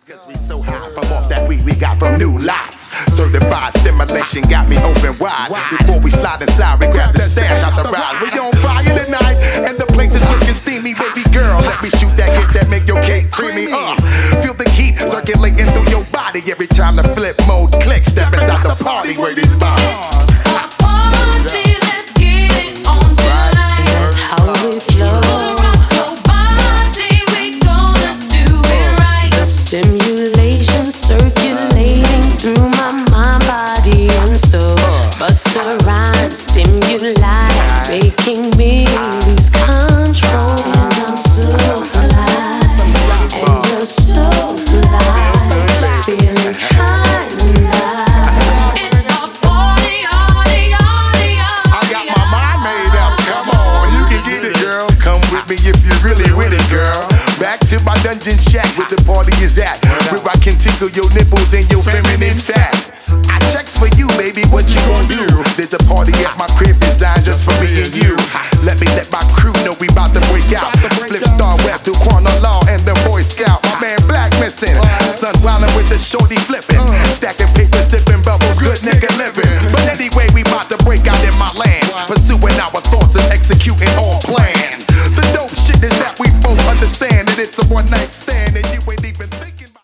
Cause we so high from off that weed we got from new lots. Certified stimulation got me open wide. Before we slide inside, we grab the stash out the ride. We on fire tonight, and the place is looking steamy. Baby girl, let me shoot that gift that make your cake creamy. Feel the heat circulating through your body every time the flip mode clicks. Step inside the party where these vibes. Let's get it on tonight. That's how we flow. Stimulation circulating through my mind, body, and soul. Busta Rhymes, stimuli, making me lose control. And I'm so fly, and you're so fly, feeling high tonight. It's a party, party, party, party. I got my mind made up, come on, you can get it, girl. Come with me if you're really with it, girl. Back to my dungeon shack where the party is at, where I can tickle your nipples and your feminine fat. I checks for you, baby, what you gon' do? There's a party at my crib designed just for me and you. Let my crew know we bout to break out. Flip star rap through Corner Law and the Boy Scout. My man Black missing, son wildin' with the shorty flip